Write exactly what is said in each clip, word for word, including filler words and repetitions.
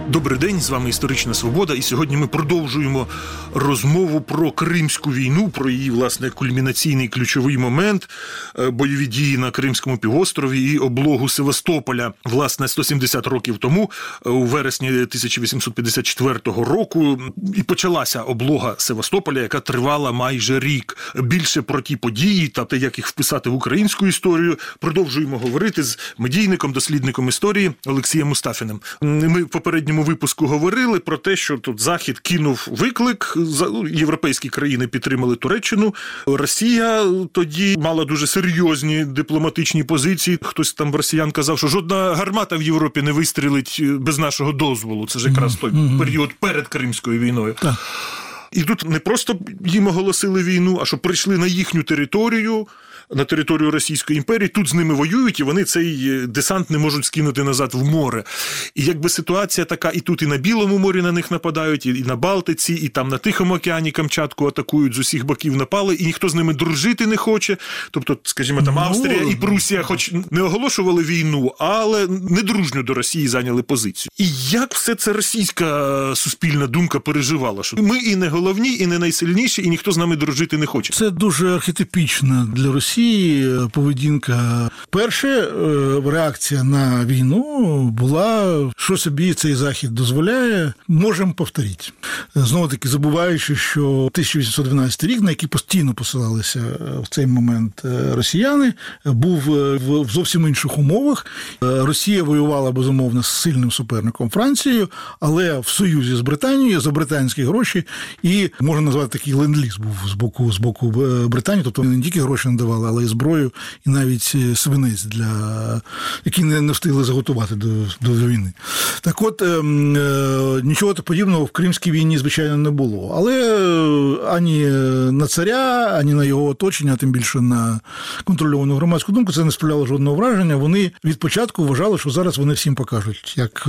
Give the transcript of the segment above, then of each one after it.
Добрий день, з вами «Історична Свобода», і сьогодні ми продовжуємо розмову про Кримську війну, про її, власне, кульмінаційний ключовий момент, бойові дії на Кримському півострові і облогу Севастополя. Власне, сто сімдесят років тому, у вересні тисяча вісімсот п'ятдесят четвертого року, і почалася облога Севастополя, яка тривала майже рік. Більше про ті події та те, як їх вписати в українську історію, продовжуємо говорити з медійником, дослідником історії Олексієм Мустафіним. Ми в попередньому випуску говорили про те, що тут Захід кинув виклик, європейські країни підтримали Туреччину, Росія тоді мала дуже серйозні дипломатичні позиції. Хтось там росіян казав, що жодна гармата в Європі не вистрілить без нашого дозволу. Це ж якраз той mm-hmm. період перед Кримською війною. Так. І тут не просто їм оголосили війну, а що прийшли на їхню територію, на територію Російської імперії, тут з ними воюють, і вони цей десант не можуть скинути назад в море. І якби ситуація така, і тут і на Білому морі на них нападають, і на Балтиці, і там на Тихому океані Камчатку атакують, з усіх боків напали, і ніхто з ними дружити не хоче. Тобто, скажімо, там Австрія і Прусія хоч не оголошували війну, але недружньо до Росії зайняли позицію. І як все це російська суспільна думка переживала? Що ми і не головні, і не найсильніші, і ніхто з нами дружити не хоче. Це дуже архетипічна для Росії поведінка. Перша реакція на війну була, що собі цей Захід дозволяє, можемо повторити. Знову-таки, забуваючи, що тисяча вісімсот дванадцятий рік, на який постійно посилалися в цей момент росіяни, був в зовсім інших умовах. Росія воювала, безумовно, з сильним суперником Францією, але в союзі з Британією, за британські гроші, і, можна назвати, такий ленд-ліз був з боку, з боку Британії, тобто не тільки гроші надавали, але і зброю, і навіть свинець, для, які не, не встигли заготувати до, до війни. Так от, е, е, нічого подібного в Кримській війні, звичайно, не було. Але ані на царя, ані на його оточення, а тим більше на контрольовану громадську думку, це не справляло жодного враження. Вони від початку вважали, що зараз вони всім покажуть, як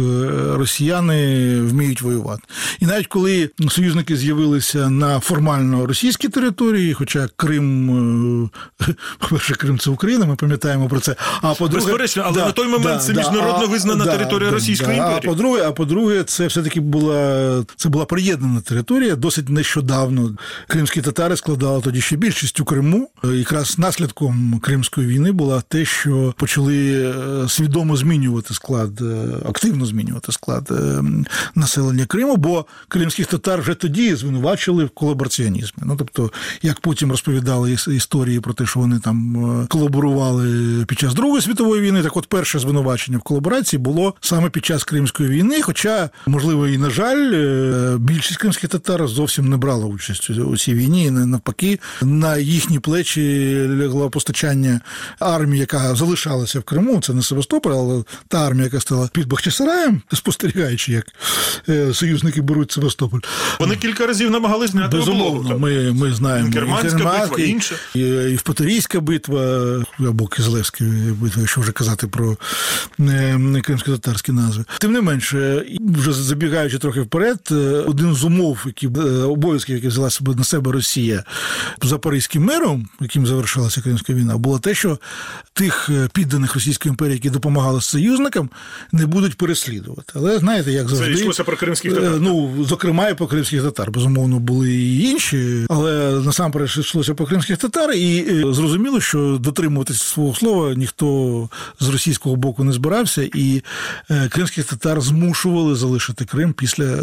росіяни вміють воювати. І навіть коли союзники з'явилися на формально російській території, хоча Крим... По-перше, Крим – це Україна, ми пам'ятаємо про це. А по-друге, безперечно, але да, на той момент да, це да, міжнародно визнана да, територія да, Російської да, імперії. А по-друге, а по-друге, це все-таки була, це була приєднана територія. Досить нещодавно кримські татари складали тоді ще більшість у Криму. Якраз наслідком Кримської війни було те, що почали свідомо змінювати склад, активно змінювати склад населення Криму, бо кримських татар вже тоді звинувачили в колабораціонізмі. Ну, тобто, як потім розповідали історії про те, що вони там колаборували під час Другої світової війни, так от перше звинувачення в колаборації було саме під час Кримської війни, хоча, можливо, і на жаль, більшість кримських татар зовсім не брала участь у цій війні, і навпаки, на їхні плечі лягло постачання армії, яка залишалася в Криму, це не Севастополь, але та армія, яка стала під Бахчисараєм, спостерігаючи, як союзники беруть Севастополь. Вони кілька разів намагались зняти облогу. Безумовно, ми, ми знаємо. Германська битва, інша. І Євпаторійська битва, або Кизилевська битва, якщо вже казати про кримсько-татарські назви. Тим не менше, вже забігаючи трохи вперед, один з умов, які, обов'язків, які взяла на себе Росія за Паризьким миром, яким завершилася Кримська війна, було те, що тих підданих Російської імперії, які допомагали союзникам, не будуть переслідувати. Але знаєте, як завжди... Це йшлося про кримських татар. Ну, зокрема, і про кримських татар. Безумовно, були і інші, але насамперед йшлося про кримських татар, і зрозуміло, що дотримуватися свого слова ніхто з російського боку не збирався, і кримських татар змушували залишити Крим після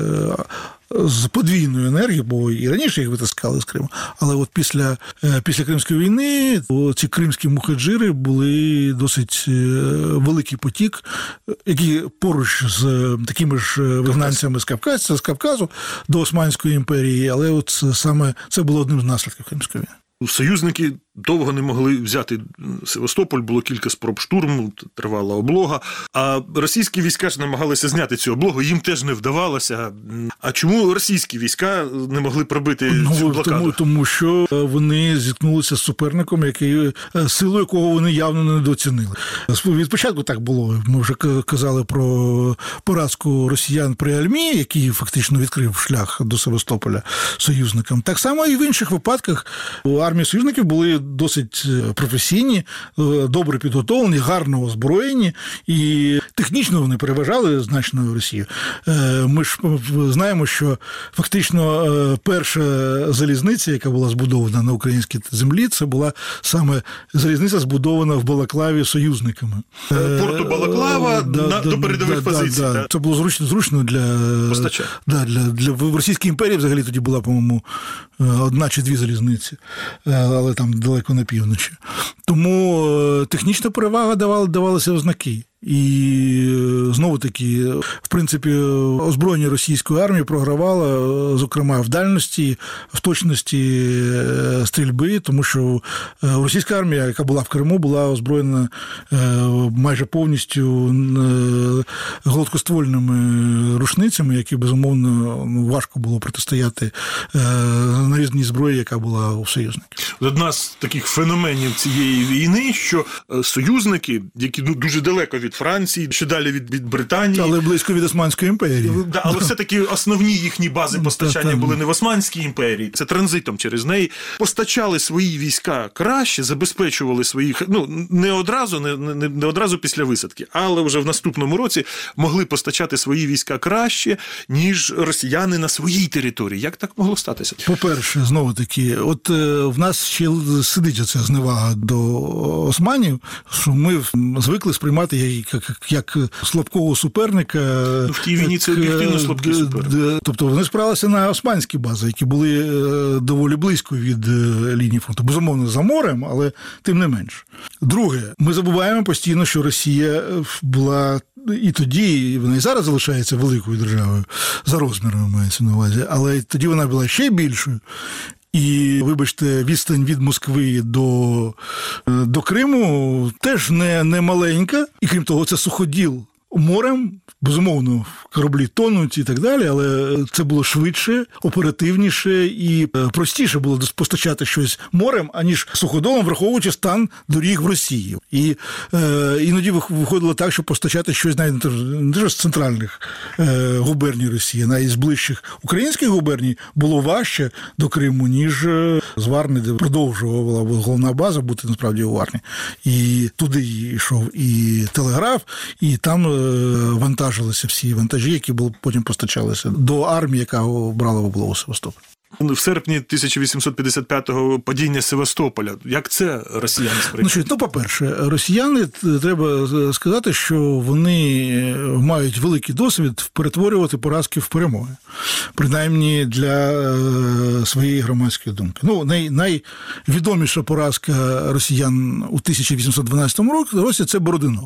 з подвійною енергією, бо і раніше їх витискали з Криму, але от після, після Кримської війни ці кримські мухаджири були досить великий потік, які поруч з такими ж вигнанцями з Кавказу, з Кавказу до Османської імперії, але от саме це було одним з наслідків Кримської війни. Союзники довго не могли взяти Севастополь, було кілька спроб штурму, тривала облога. А російські війська ж намагалися зняти цю облогу, їм теж не вдавалося. А чому російські війська не могли пробити ну, цю блокаду? Тому, тому що вони зіткнулися з суперником, який, силу якого вони явно недооцінили. Від початку так було. Ми вже казали про поразку росіян при Альмі, який фактично відкрив шлях до Севастополя союзникам. Так само і в інших випадках армії союзників були досить професійні, добре підготовлені, гарно озброєні, і технічно вони переважали значно Росію. Ми ж знаємо, що фактично перша залізниця, яка була збудована на українській землі, це була саме залізниця, збудована в Балаклаві союзниками. Порту Балаклава да, на, да, до передових да, позицій. Да, да. Це було зручно, зручно для... Постачання. Да, для, для... В Російській імперії взагалі тоді була, по-моєму, одна чи дві залізниці, але там далеко на півночі. Тому технічна перевага давала, давалася в знаки. І знову-таки, в принципі, озброєння російської армії програвало, зокрема, в дальності, в точності стрільби, тому що російська армія, яка була в Криму, була озброєна майже повністю гладкоствольними рушницями, які, безумовно, важко було протистояти нарізній зброї, яка була у союзників. Одна з таких феноменів цієї війни, що союзники, які ну, дуже далеко від Франції, ще далі від, від Британії. Але близько від Османської імперії. Да, але все-таки основні їхні бази постачання були не в Османській імперії, це транзитом через неї. Постачали свої війська краще, забезпечували своїх, ну, не одразу, не, не, не одразу після висадки, але вже в наступному році могли постачати свої війська краще, ніж росіяни на своїй території. Як так могло статися? По-перше, знову-таки, от в нас ще сидить оця зневага до османів, що ми звикли сприймати як, як слабкого суперника. Ну, в тій війні це об'єктивно слабкий суперник. Тобто вони спиралися на османські бази, які були доволі близько від лінії фронту. Безумовно, за морем, але тим не менш. Друге, ми забуваємо постійно, що Росія була і тоді, і вона і зараз залишається великою державою, за розмірами мається на увазі, але тоді вона була ще більшою. І, вибачте, відстань від Москви до, до Криму теж не, не маленька. І, крім того, це суходіл морем. Безумовно, кораблі тонуть і так далі, але це було швидше, оперативніше і простіше було постачати щось морем, аніж суходолом, враховуючи стан доріг в Росії. І е, іноді виходило так, що постачати щось навіть не те, з центральних е, губерній Росії, навіть з ближчих українських губерній було важче до Криму, ніж з Варни, де продовжувала головна база бути насправді у Варні. І туди йшов і телеграф, і там е, вантаж всі вантажі, які були, потім постачалися до армії, яка брала в облогу Севастополь. В серпні тисяча вісімсот п'ятдесят п'ятого падіння Севастополя. Як це росіяни сприйняли? Ну, ну, по-перше, росіяни, треба сказати, що вони мають великий досвід перетворювати поразки в перемоги. Принаймні для своєї громадської думки. Ну, най, найвідоміша поразка росіян у тисяча вісімсот дванадцятому році – це Бородино.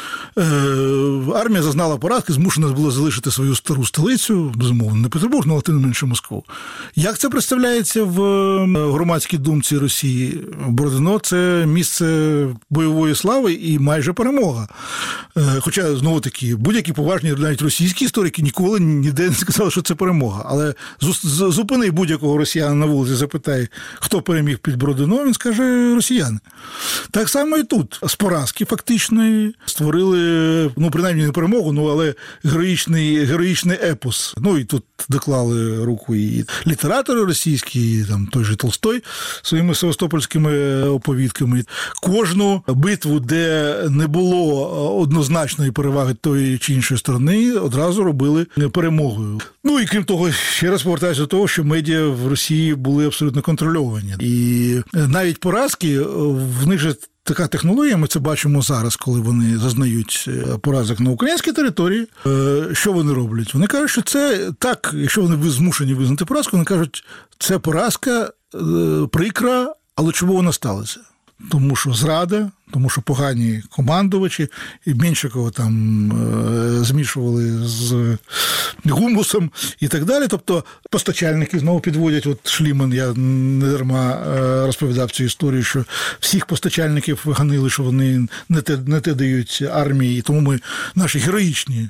Армія зазнала поразки, змушена була залишити свою стару столицю, безумовно, не Петербург, але тим не менше Москву. Як це представляється в громадській думці Росії? Бородино – це місце бойової слави і майже перемога. Хоча, знову-таки, будь-які поважні, навіть російські історики ніколи ніде не сказали, що це перемога. Але зупини будь-якого росіяна на вулиці, запитай, хто переміг під Бородино, він скаже росіяни. Так само і тут. З поразки фактичної створили, ну, принаймні не перемогу, ну, але героїчний, героїчний епос. Ну, і тут доклали руку і літератори російські, і там той же Толстой своїми севастопольськими оповідками. Кожну битву, де не було однозначної переваги тої чи іншої сторони, одразу робили перемогою. Ну, і крім того, ще раз повертаюся до того, що медіа в Росії були абсолютно контрольовані. І навіть поразки, в них же така технологія, ми це бачимо зараз, коли вони зазнають поразок на українській території. Що вони роблять? Вони кажуть, що це так, якщо вони змушені визнати поразку, вони кажуть, це поразка прикра, але чому вона сталася? Тому що зрада, тому що погані командувачі, і Меншикова там е, змішували з гумусом і так далі. Тобто постачальники знову підводять, от Шліман, я не дарма е, розповідав цю історію, що всіх постачальників ганили, що вони не те, не те дають армії, і тому ми, наші героїчні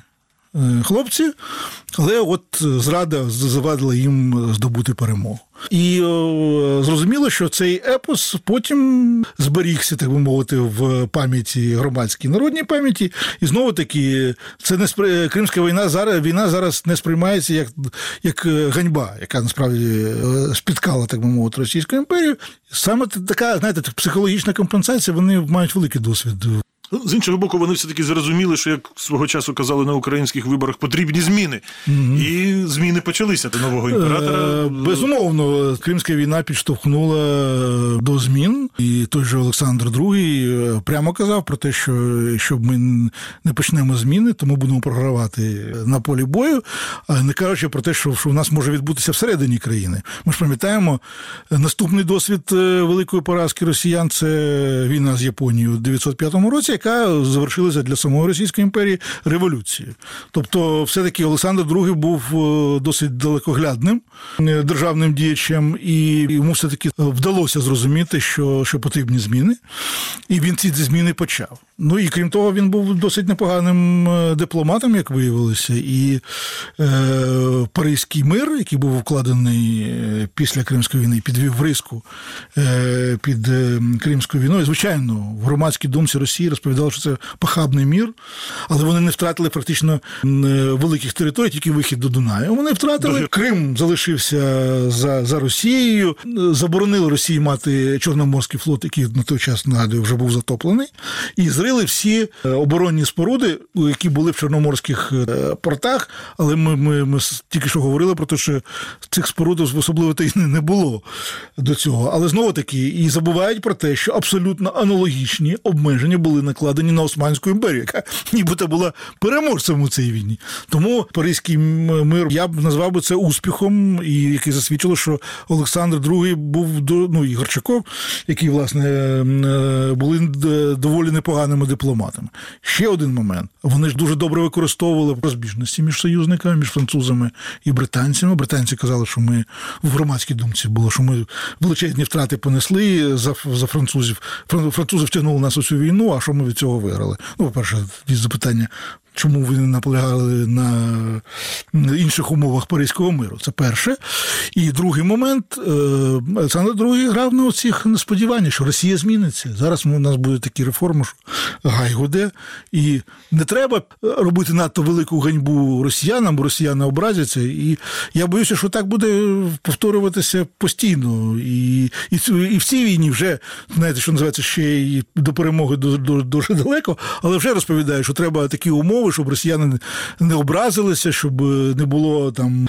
хлопці, але от зрада завадила їм здобути перемогу. І о, зрозуміло, що цей епос потім зберігся, так би мовити, в пам'яті громадській, народній пам'яті. І знову-таки, це не спри... Кримська війна зараз, війна зараз не сприймається як, як ганьба, яка насправді спіткала, так би мовити, Російську імперію. Саме така, знаєте, психологічна компенсація, вони мають великий досвід. З іншого боку, вони все-таки зрозуміли, що, як свого часу казали на українських виборах, потрібні зміни. Mm-hmm. І зміни почалися до нового імператора. Безумовно, Кримська війна підштовхнула до змін. І той же Олександр Другий прямо казав про те, що якщо ми не почнемо зміни, то ми будемо програвати на полі бою, а не кажучи про те, що у нас може відбутися всередині країни. Ми ж пам'ятаємо, наступний досвід великої поразки росіян – це війна з Японією у дев'ятсот п'ятому році, яка завершилася для самої Російської імперії революцією. Тобто, все-таки Олександр Другий був досить далекоглядним державним діячем, і йому все-таки вдалося зрозуміти, що, що потрібні зміни, і він ці зміни почав. Ну і крім того, він був досить непоганим дипломатом, як виявилося, і е, Паризький мир, який був укладений після Кримської війни, підвів риску е, під Кримською війною. Звичайно, в громадській думці Росії розповідали, що це похабний мір, але вони не втратили практично великих територій, тільки вихід до Дунаю. Вони втратили. Крим залишився за, за Росією, заборонили Росії мати Чорноморський флот, який на той час, нагадую, вже був затоплений, і зрили всі оборонні споруди, які були в чорноморських портах, але ми, ми, ми тільки що говорили про те, що цих споруд особливо та й не було до цього. Але знову-таки і забувають про те, що абсолютно аналогічні обмеження були накладені на Османську імперію, яка нібито була переможцем у цій війні. Тому Паризький мир, я б назвав би це успіхом, і який засвідчило, що Олександр Другий був, ну і Горчаков, які, власне, були доволі непоганими дипломатами. Ще один момент. Вони ж дуже добре використовували розбіжності між союзниками, між французами і британцями. Британці казали, що ми в громадській думці було, що ми величезні втрати понесли за, за французів. Французи втягнули нас у цю війну, а що ми від цього виграли? Ну, по-перше, запитання, чому ви не наполягали на інших умовах Паризького миру? Це перше. І другий момент, Олександр Другий грав на оцих несподіваннях, що Росія зміниться. Зараз у нас будуть такі реформи, що гай гуде. І не треба робити надто велику ганьбу росіянам, бо росіяни образяться. І я боюся, що так буде повторюватися постійно. І, і, і в цій війні вже, знаєте, що називається, ще і до перемоги дуже далеко, але вже розповідаю, що треба такі умови, щоб росіяни не образилися, щоб не було там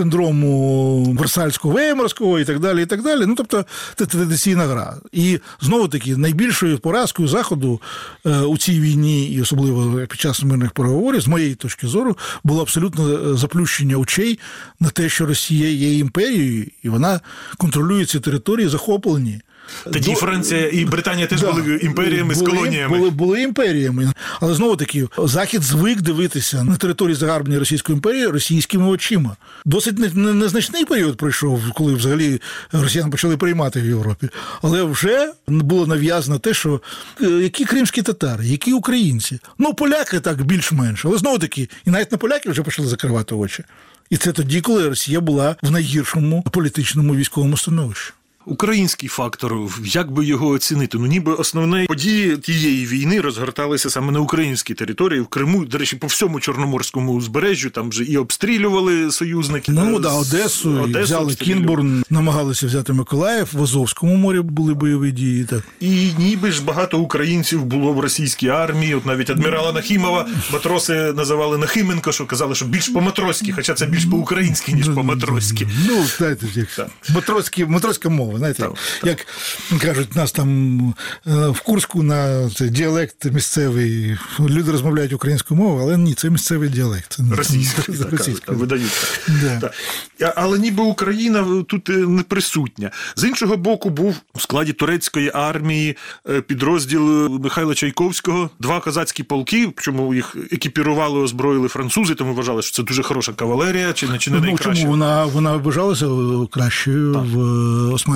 синдрому Версальського-Веймарського і так далі, і так далі. Ну, тобто, це традиційна гра. І, знову-таки, найбільшою поразкою Заходу у цій війні, і особливо під час мирних переговорів, з моєї точки зору, було абсолютно заплющення очей на те, що Росія є імперією, і вона контролює ці території, захоплені. Тоді До... Франція і Британія теж да, були імперіями були, з колоніями. Були, були імперіями. Але знову-таки, Захід звик дивитися на території загарбаної Російської імперії російськими очима. Досить незначний період пройшов, коли взагалі росіяни почали приймати в Європі. Але вже було нав'язано те, що які кримські татари, які українці. Ну, поляки так більш-менш. Але знову-таки, і навіть на поляків вже почали закривати очі. І це тоді, коли Росія була в найгіршому політичному військовому становищі. Український фактор, як би його оцінити? Ну, ніби основні події тієї війни розгорталися саме на українській території, в Криму, до речі, по всьому Чорноморському узбережжю, там вже і обстрілювали союзники. Ну, да, Одесу, Одесу взяли Кінбурн, намагалися взяти Миколаїв, в Азовському морі були бойові дії. Так. І ніби ж багато українців було в російській армії, от навіть адмірала Нахімова матроси називали Нахименко, що казали, що більш по-матроськи, хоча це більш по-українськи, ніж по-матроськи. Ну, знаєте, як матроські, матроська мова. Знаєте, так, як так. кажуть, нас там в Курську на це діалект місцевий, люди розмовляють українською мовою, але ні, це місцевий діалект. Російський, видаються. Да. Але ніби Україна тут не присутня. З іншого боку, був у складі турецької армії підрозділ Михайла Чайковського, два козацькі полки, чому їх екіпірували, озброїли французи, тому вважали, що це дуже хороша кавалерія, чи не, чи не ну, найкраща. Чому? Вона, вона вважалася кращою так. в Османській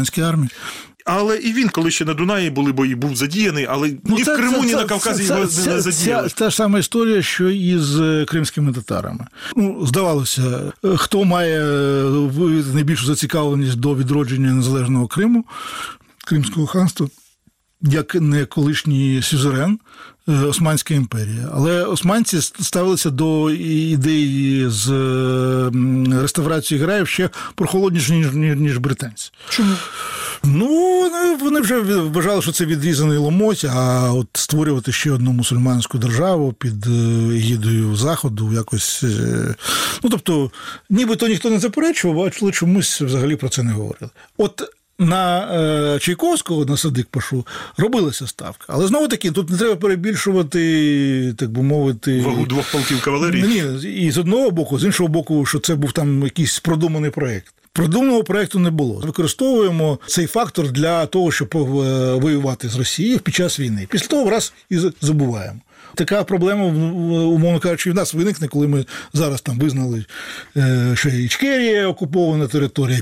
османській армії. Але і він, коли ще на Дунаї були бої, був задіяний, але ну, ні це, в Криму, це, ні це, на Кавказі це, його це, не задіяли. Це та ж сама історія, що і з кримськими татарами. Ну, здавалося, хто має найбільшу зацікавленість до відродження незалежного Криму, Кримського ханства, як не колишній сюзерен Османська імперія. Але османці ставилися до ідеї з реставрацією Граїв ще прохолодніше, ніж, ніж британці. Чому? Ну, вони вже вважали, що це відрізаний ломоть, а от створювати ще одну мусульманську державу під егідою Заходу якось... Ну, тобто, нібито ніхто не заперечував, але чомусь взагалі про це не говорили. От на е, Чайковського, на Садик-Пашу, робилася ставка. Але знову-таки, тут не треба перебільшувати, так би мовити... Вагу двох полків кавалерії? Ні, і з одного боку, з іншого боку, що це був там якийсь продуманий проєкт. Продуманого проєкту не було. Використовуємо цей фактор для того, щоб воювати з Росією під час війни. Після того раз і забуваємо. Така проблема, умовно кажучи, в нас виникне, коли ми зараз там визнали, що Ічкерія окупована територія,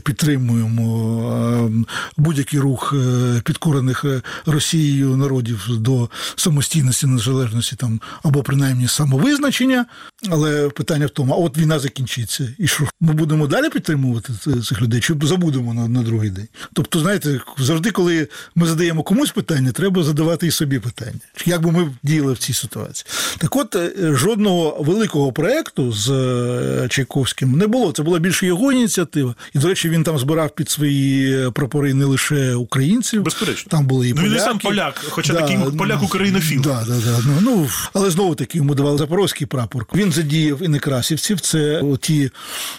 підтримуємо будь-який рух підкорених Росією народів до самостійності, незалежності там, або принаймні самовизначення. Але питання в тому, а от війна закінчиться, і що? Ми будемо далі підтримувати цих людей, чи забудемо на, на другий день? Тобто, знаєте, завжди, коли ми задаємо комусь питання, треба задавати і собі питання. Як би ми діяли в цій ситуації? Так от, жодного великого проєкту з Чайковським не було. Це була більше його ініціатива. І, до речі, він там збирав під свої прапори не лише українців. Безперечно. Там були і ну, поляки. Він і сам поляк, хоча да, такий поляк-українофіл. Да, да, да. Ну, ну, але знову-таки йому давали запорозький прапор. Він задіяв і некрасівців. Це ті...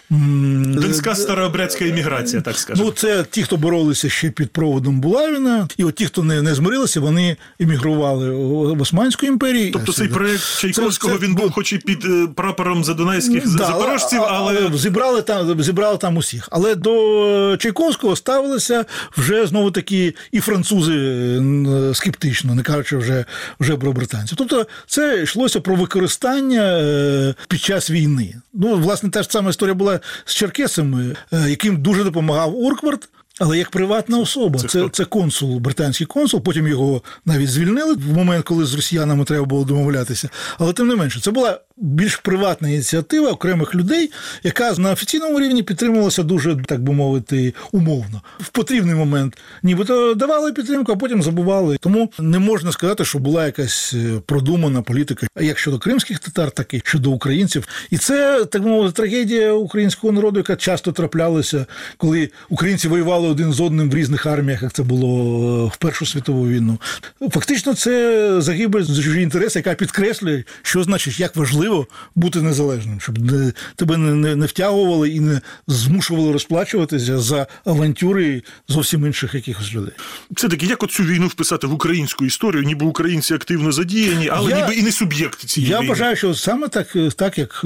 М... Донська старообрядська імміграція, так скажемо. Ну, це ті, хто боролися ще під проводом Булавіна. І от ті, хто не, не змирилися, вони емігрували в Османську імперію. Тобто цей проєкт Чайковського, це, це, він був хоч і під прапором задунайських да, запорожців, але... але... Зібрали там, зібрали там усіх. Але до Чайковського ставилися вже, знову-таки, і французи скептично, не кажучи вже, вже про британців. Тобто це йшлося про використання під час війни. Ну, власне, та ж сама історія була з черкесами, яким дуже допомагав Урквард. Але як приватна особа, це, це, це консул, британський консул, потім його навіть звільнили в момент, коли з росіянами треба було домовлятися. Але тим не менше, це була більш приватна ініціатива окремих людей, яка на офіційному рівні підтримувалася дуже, так би мовити, умовно. В потрібний момент нібито давали підтримку, а потім забували. Тому не можна сказати, що була якась продумана політика, як щодо кримських татар, так і щодо українців. І це, так би мовити, трагедія українського народу, яка часто траплялася, коли українці воювали один з одним в різних арміях, як це було в Першу світову війну. Фактично, це загибель за чужі інтереси, яка підкреслює, що значить, як важливо бути незалежним, щоб тебе не, не втягували і не змушували розплачуватися за авантюри зовсім інших якихось людей. Все-таки, як оцю війну вписати в українську історію? Ніби українці активно задіяні, але я, ніби і не суб'єкт цієї я війни. Я вважаю, що саме так, так, як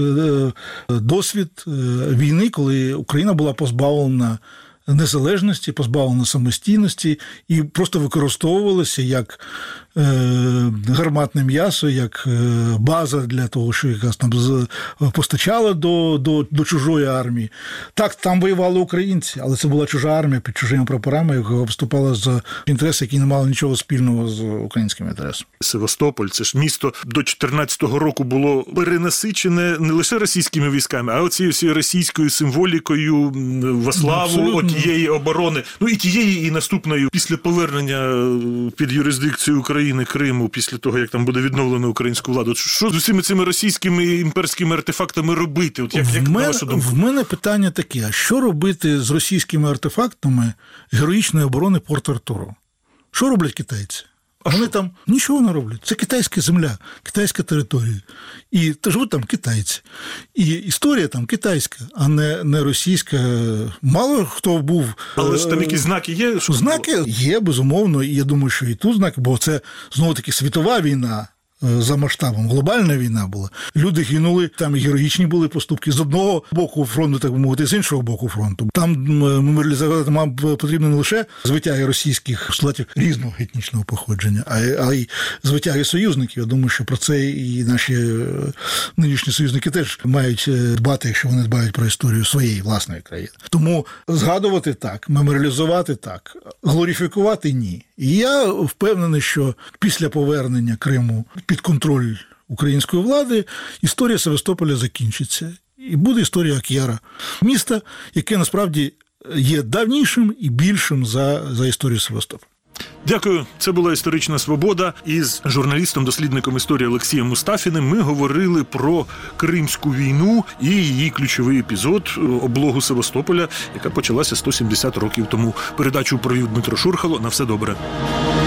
досвід війни, коли Україна була позбавлена незалежності, позбавлена самостійності і просто використовувалося як е, гарматне м'ясо, як е, база для того, що якась там постачала до, до, до чужої армії. Так, там воювали українці, але це була чужа армія під чужими прапорами, яка виступала за інтереси, які не мали нічого спільного з українським інтересом. Севастополь, це ж місто до чотирнадцятого року було перенасичене не лише російськими військами, а оцією всією російською символікою во славу тієї оборони, ну і тієї, і наступною після повернення під юрисдикцію України Криму, після того, як там буде відновлено українську владу. Що з усіми цими російськими імперськими артефактами робити? От як, як мене, на вашу думку? В мене питання таке, а що робити з російськими артефактами героїчної оборони Порт-Артуру? Що роблять китайці? А вони там нічого не роблять. Це китайська земля, китайська територія. І живуть там китайці. І історія там китайська, а не, не російська. Мало хто був... Але ж там якісь знаки є? Що... Знаки є, безумовно. І я думаю, що і тут знаки, бо це, знову-таки, світова війна. за масштабом. Глобальна війна була. Люди гинули, там героїчні були поступки з одного боку фронту, так би мовити, з іншого боку фронту. Там меморіалізувати нам потрібно не лише звитяги російських солдатів різного етнічного походження, а й звитяги союзників. Я думаю, що про це і наші нинішні союзники теж мають дбати, якщо вони дбають про історію своєї власної країни. Тому згадувати так, меморіалізувати так, глорифікувати – ні. І я впевнений, що після повернення Криму під контроль української влади історія Севастополя закінчиться. І буде історія Ак'яра. Міста, яке насправді є давнішим і більшим за, за історію Севастополя. Дякую. Це була «Історична свобода». Із журналістом-дослідником історії Олексієм Мустафіним ми говорили про Кримську війну і її ключовий епізод – облогу Севастополя, яка почалася сто сімдесят років тому. Передачу провів Дмитро Шурхало. На все добре.